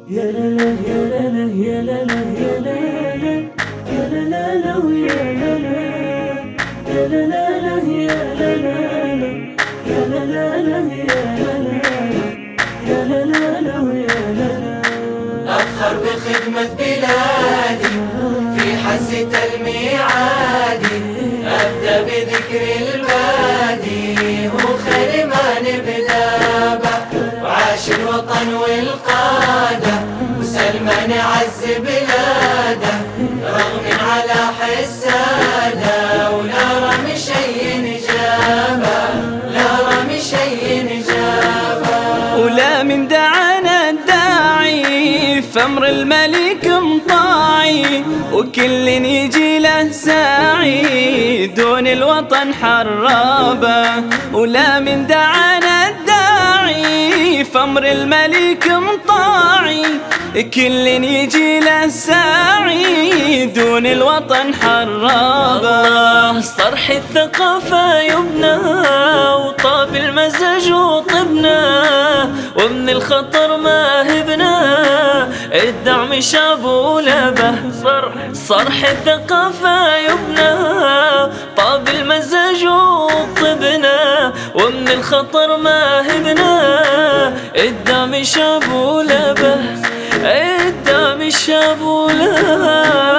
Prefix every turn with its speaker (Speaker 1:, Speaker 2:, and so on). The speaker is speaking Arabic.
Speaker 1: يا لا لا يا لا لا يا لا لا يا لا لا يا لا لا لا ويا لا لا يا لا لا لا يا لا لا يا لا لا لا يا لا لا يا لا لا لا ويا لا لا.
Speaker 2: أفخر بخدمة بلادي في حزة الميعاد، أبدأ بذكر البادي وخير ما نبدأ به، وعاش الوطن والقادة وسلمان عز بلاده، رغم على حساده ولا رمي شي نجابه، لا رمي شي نجابه.
Speaker 3: ولا من دعانا الداعي فأمر الملك مطاعي، وكل يجي له ساعي دون الوطن حرابه. ولا من دعانا الداعي فأمر الملك مطاعي، كل يجي له ساعي دون الوطن حرابه. صرح الثقافة يبنى وطاب المزاج وطبنا، ومن الخطر ما هبنا الدعم شاب ولبه. صرح الثقافة يبنى طاب المزاج وطبنا، ومن الخطر ما هبنا الدعم شاب ولبه، الدعم شاب ولبه.